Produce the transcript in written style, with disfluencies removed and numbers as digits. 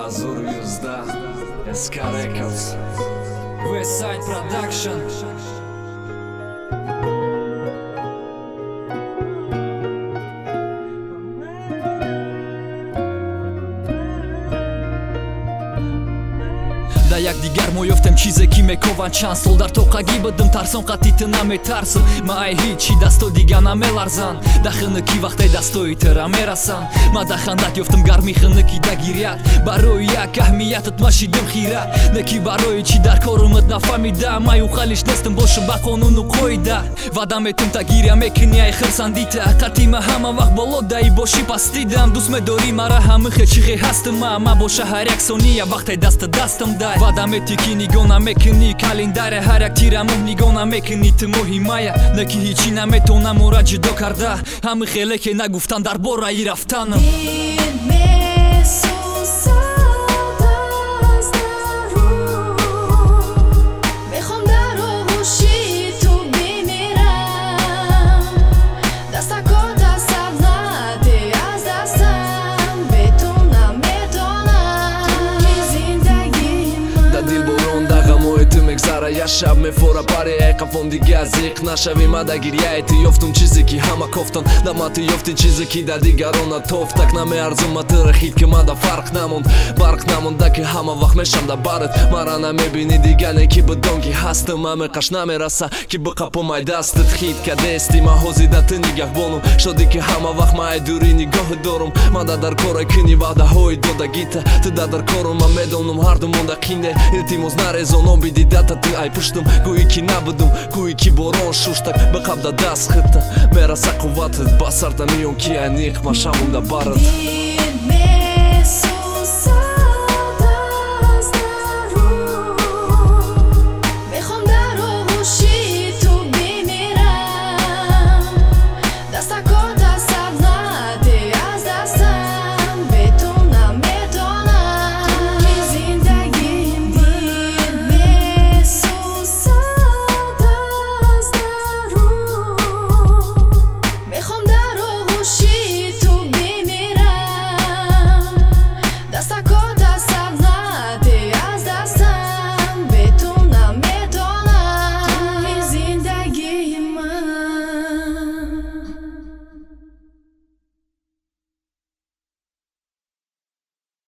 Azur Yuzda SK Records Westside Production Да якдигар мо ёфтем чизе ки мекова чансол дар тоқагӣ будим тарсон қатъи ту наметарсм ма ай ҳичи дасто дига намеларзан да хиныки вақте дастои тира мерасан ма да хандат ёфтам гарми хиныки да гирят барои як аҳмиятат ма шидим хират не ки барои чи дар корумат нафаҳмида ма юхалиш нестам бошам ба қонуну қоида ваъда метим та гиря мекунӣ ай хирсандита қатъи ма ҳама вақт боло даи боши пастидам дӯст медорӣ мара ҳамы хечихе ҳастам ма боша ҳар як сония вақте даста дастам дай ваъда метӣ ки нигоҳ намекунӣ календаре ҳар як тираму нигоҳ намекунӣ ту моҳи мая не ки ҳичи наметонам мора ҷудо карда ҳамы хеле ке нагуфтан дар бораи рафтанам шаб мефора пари қафон дига зиқ нашави ма да гиряи ту ёфтум чизе ки ҳама кофтан да ма ту ёфти чизе ки да дигарона тофт так намеарзум ма ту рахид ки ма да фарқ намонд барқ намонда ки ҳама вақт мешам да барат мара намебини дига не ки бидон ки ҳастам амеқаш намераса ки биқапомай дастат хид кадести ма ҳозида ту нигаҳбонум шоди ки ҳама вақт ма ай дури нигоҳи дорум ма да дар кора куни ваъдаҳои додагита ту да дар кору ма медонум ҳарду монда қинде илтимос нарезон оби дидата ту ай пуштум гӯӣ ки набудум гӯӣ ки борон шуштак биқабда даст хита мераса қувватат ба сарда миён ки ай ниқ ма шамунда барат